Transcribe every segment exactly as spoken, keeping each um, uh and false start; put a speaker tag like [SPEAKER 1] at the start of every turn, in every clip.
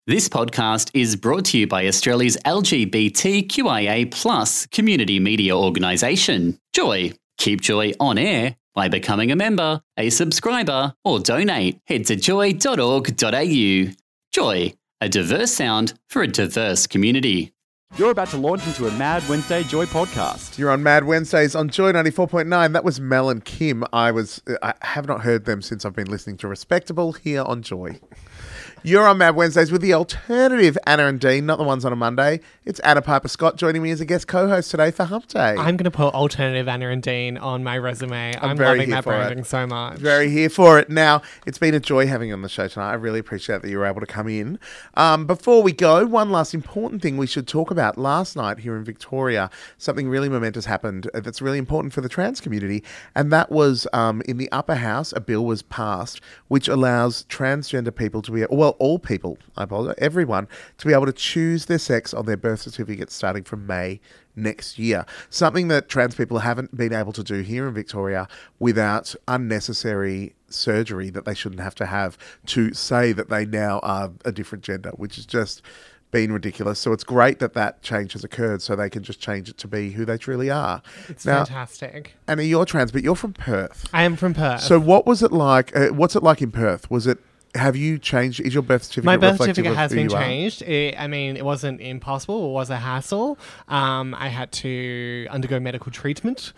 [SPEAKER 1] This podcast is brought to you by Australia's L G B T Q I A plus community media organisation, Joy. Keep Joy on air by becoming a member, a subscriber, or donate. Head to joy dot org dot a u. Joy, a diverse sound for a diverse community.
[SPEAKER 2] You're about to launch into a Mad Wednesday Joy podcast.
[SPEAKER 3] You're on Mad Wednesdays on Joy ninety-four point nine. That was Mel and Kim. I was I have not heard them since I've been listening to Respectable here on Joy. You're on Mad Wednesdays with the alternative Anna and Dean, not the ones on a Monday. It's Anna Piper Scott joining me as a guest co-host today for Hump Day.
[SPEAKER 4] I'm going to put alternative Anna and Dean on my resume. I'm,
[SPEAKER 3] I'm very
[SPEAKER 4] loving
[SPEAKER 3] here
[SPEAKER 4] that
[SPEAKER 3] for
[SPEAKER 4] branding
[SPEAKER 3] it.
[SPEAKER 4] so much.
[SPEAKER 3] Very here for it. Now, it's been a joy having you on the show tonight. I really appreciate that you were able to come in. Um, before we go, one last important thing we should talk about. Last night here in Victoria, something really momentous happened that's really important for the trans community, and that was um, in the upper house, a bill was passed which allows transgender people to be, well, all people, I apologize, everyone, to be able to choose their sex on their birth certificate starting from May next year. Something that trans people haven't been able to do here in Victoria without unnecessary surgery that they shouldn't have to have to say that they now are a different gender, which is just been ridiculous. So it's great that that change has occurred so they can just change it to be who they truly are.
[SPEAKER 4] It's
[SPEAKER 3] now,
[SPEAKER 4] fantastic.
[SPEAKER 3] Anna, you're trans, but you're from Perth.
[SPEAKER 4] I am from Perth.
[SPEAKER 3] So what was it like? Uh, what's it like in Perth? Was it Have you changed? Is your birth certificate
[SPEAKER 4] My birth
[SPEAKER 3] reflective
[SPEAKER 4] certificate
[SPEAKER 3] of
[SPEAKER 4] has
[SPEAKER 3] who
[SPEAKER 4] been
[SPEAKER 3] you are?
[SPEAKER 4] changed. It, I mean, it wasn't impossible. It was a hassle. Um, I had to undergo medical treatment.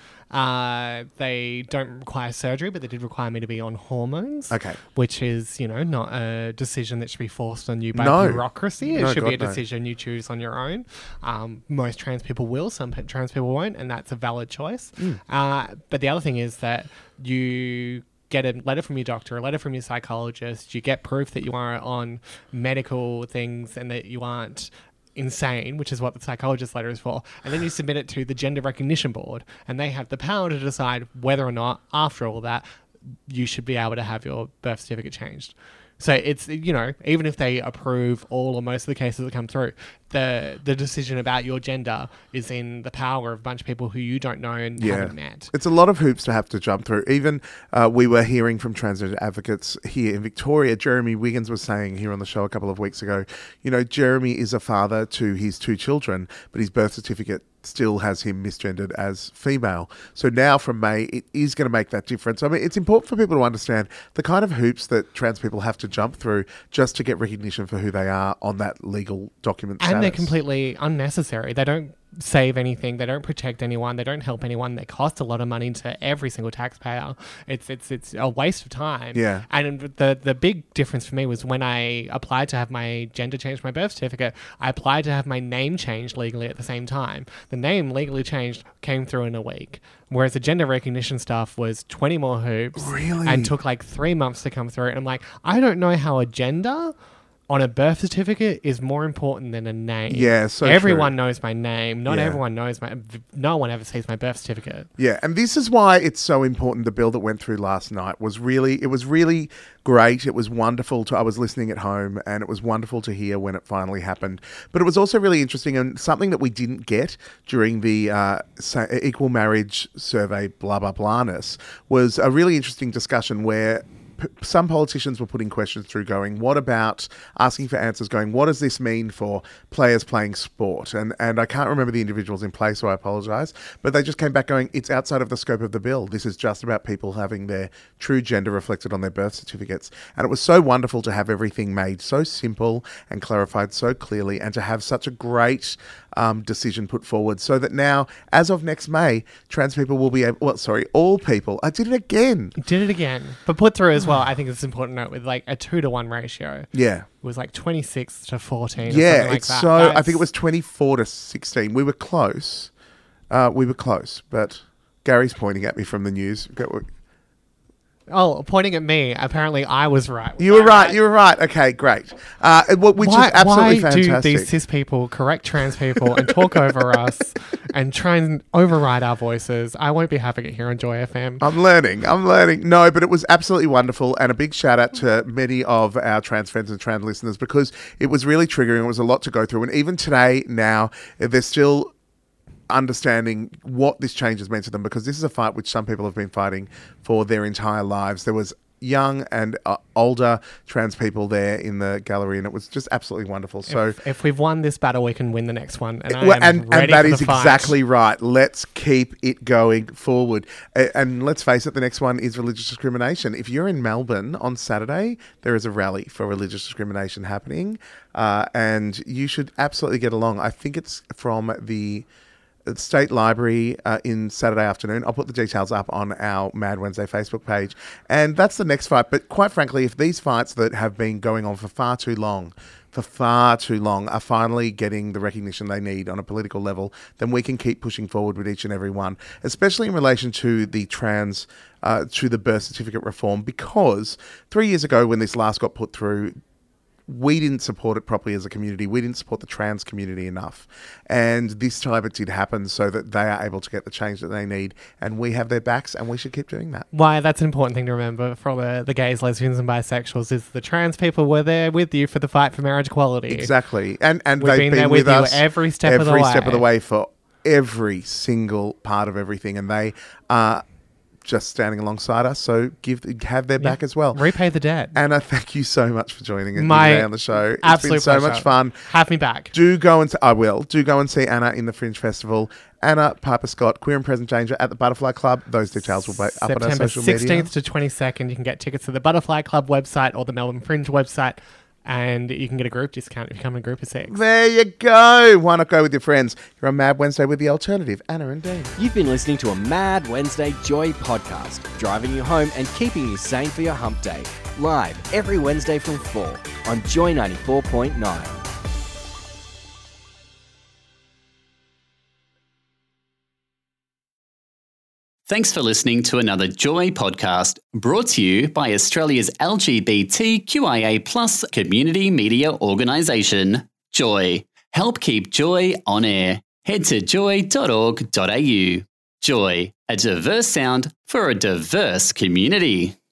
[SPEAKER 4] Uh, they don't require surgery, but they did require me to be on hormones.
[SPEAKER 3] Okay.
[SPEAKER 4] Which is, you know, not a decision that should be forced on you by
[SPEAKER 3] No.
[SPEAKER 4] bureaucracy. It
[SPEAKER 3] No,
[SPEAKER 4] should
[SPEAKER 3] God,
[SPEAKER 4] be a
[SPEAKER 3] no.
[SPEAKER 4] decision you choose on your own. Um, most trans people will. Some pe- trans people won't, and that's a valid choice.
[SPEAKER 3] Mm.
[SPEAKER 4] Uh, but the other thing is that you get a letter from your doctor, a letter from your psychologist, you get proof that you are on medical things and that you aren't insane, which is what the psychologist letter is for, and then you submit it to the Gender Recognition Board, and they have the power to decide whether or not, after all that, you should be able to have your birth certificate changed. So it's, you know, even if they approve all or most of the cases that come through, the the decision about your gender is in the power of a bunch of people who you don't know and
[SPEAKER 3] Yeah.
[SPEAKER 4] haven't met.
[SPEAKER 3] It's a lot of hoops to have to jump through. Even uh, we were hearing from transgender advocates here in Victoria. Jeremy Wiggins was saying here on the show a couple of weeks ago, you know, Jeremy is a father to his two children, but his birth certificate still has him misgendered as female. So now from May, it is going to make that difference. I mean, it's important for people to understand the kind of hoops that trans people have to jump through just to get recognition for who they are on that legal document
[SPEAKER 4] And
[SPEAKER 3] status.
[SPEAKER 4] they're completely unnecessary. They don't save anything. They don't protect anyone. They don't help anyone. They cost a lot of money to every single taxpayer. It's it's it's a waste of time.
[SPEAKER 3] Yeah.
[SPEAKER 4] And the the big difference for me was when I applied to have my gender changed, my birth certificate, I applied to have my name changed legally at the same time. The name legally changed came through in a week. Whereas the gender recognition stuff was twenty more hoops.
[SPEAKER 3] Really?
[SPEAKER 4] And took like three months to come through. And I'm like, I don't know how a gender on a birth certificate is more important than a name.
[SPEAKER 3] Yeah, so
[SPEAKER 4] everyone
[SPEAKER 3] true.
[SPEAKER 4] knows my name. Not
[SPEAKER 3] Yeah.
[SPEAKER 4] everyone knows my. No one ever sees my birth certificate.
[SPEAKER 3] Yeah, and this is why it's so important. The bill that went through last night was really, it was really great. It was wonderful to, I was listening at home and it was wonderful to hear when it finally happened. But it was also really interesting and something that we didn't get during the uh, sa- equal marriage survey, blah, blah, blahness, was a really interesting discussion where p- some politicians were putting questions through going, what about asking for answers going, what does this mean for players playing sport? And and I can't remember the individuals in place, so I apologise. But they just came back going, it's outside of the scope of the bill. This is just about people having their true gender reflected on their birth certificates. And it was so wonderful to have everything made so simple and clarified so clearly and to have such a great um, decision put forward so that now, as of next May, trans people will be able, well, sorry, all people, I did it again.
[SPEAKER 4] Did it again, but put through as well. I think it's important to note with like a two to one ratio.
[SPEAKER 3] Yeah.
[SPEAKER 4] It was like twenty-six to fourteen. Or
[SPEAKER 3] Yeah,
[SPEAKER 4] something like
[SPEAKER 3] it's
[SPEAKER 4] that.
[SPEAKER 3] so, I
[SPEAKER 4] That's-
[SPEAKER 3] think it was twenty-four to sixteen. We were close. Uh, we were close, but Gary's pointing at me from the news. Go-
[SPEAKER 4] Oh, pointing at me. Apparently, I was right.
[SPEAKER 3] You were right. You were right. Okay, great. Uh, it- which
[SPEAKER 4] why,
[SPEAKER 3] is absolutely
[SPEAKER 4] why
[SPEAKER 3] fantastic.
[SPEAKER 4] do these cis people correct trans people and talk over us and try and override our voices? I won't be having it here on Joy F M.
[SPEAKER 3] I'm learning. I'm learning. No, but it was absolutely wonderful, and a big shout out to many of our trans friends and trans listeners because it was really triggering. It was a lot to go through, and even today, now, they're still understanding what this change has meant to them because this is a fight which some people have been fighting for their entire lives. There was young and uh, older trans people there in the gallery, and it was just absolutely wonderful. So
[SPEAKER 4] if, if we've won this battle, we can win the next one. And I
[SPEAKER 3] well,
[SPEAKER 4] am
[SPEAKER 3] and,
[SPEAKER 4] ready
[SPEAKER 3] and that
[SPEAKER 4] for
[SPEAKER 3] is
[SPEAKER 4] the fight.
[SPEAKER 3] exactly right. Let's keep it going forward. A- And let's face it, the next one is religious discrimination. If you're in Melbourne on Saturday, there is a rally for religious discrimination happening, uh, and you should absolutely get along. I think it's from the State Library uh, in Saturday afternoon. I'll put the details up on our Mad Wednesday Facebook page. And that's the next fight. But quite frankly, if these fights that have been going on for far too long, for far too long, are finally getting the recognition they need on a political level, then we can keep pushing forward with each and every one, especially in relation to the trans, uh, to the birth certificate reform, because three years ago when this last got put through, we didn't support it properly as a community. We didn't support the trans community enough. And this time it did happen so that they are able to get the change that they need. And we have their backs, and we should keep doing that.
[SPEAKER 4] Why that's an important thing to remember for all the, the gays, lesbians and bisexuals is the trans people were there with you for the fight for marriage equality.
[SPEAKER 3] Exactly. And and
[SPEAKER 4] We've
[SPEAKER 3] they've
[SPEAKER 4] been
[SPEAKER 3] been,
[SPEAKER 4] there
[SPEAKER 3] with,
[SPEAKER 4] with you
[SPEAKER 3] us
[SPEAKER 4] every step of the
[SPEAKER 3] every step
[SPEAKER 4] way.
[SPEAKER 3] of the way for every single part of everything. And they are just standing alongside us. So give have their back as well.
[SPEAKER 4] Repay the debt.
[SPEAKER 3] Anna, thank you so much for joining us
[SPEAKER 4] My
[SPEAKER 3] today on the show. It's
[SPEAKER 4] absolute
[SPEAKER 3] been so
[SPEAKER 4] pleasure.
[SPEAKER 3] much fun.
[SPEAKER 4] Have me back.
[SPEAKER 3] Do go and see, I will. Do go and see Anna in the Fringe Festival. Anna Piper Scott, Queer and Present Danger at the Butterfly Club. Those details will be up on our
[SPEAKER 4] September
[SPEAKER 3] social media.
[SPEAKER 4] sixteenth to twenty-second. You can get tickets to the Butterfly Club website or the Melbourne Fringe website. And you can get a group discount if you come in a group of six.
[SPEAKER 3] There you go. Why not go with your friends? You're on Mad Wednesday with The Alternative, Anna and Dean.
[SPEAKER 5] You've been listening to a Mad Wednesday Joy podcast, driving you home and keeping you sane for your hump day. Live every Wednesday from four on Joy ninety-four point nine.
[SPEAKER 1] Thanks for listening to another Joy podcast brought to you by Australia's L G B T Q I A plus community media organisation, Joy. Help keep Joy on air. Head to joy dot org dot a u. Joy, a diverse sound for a diverse community.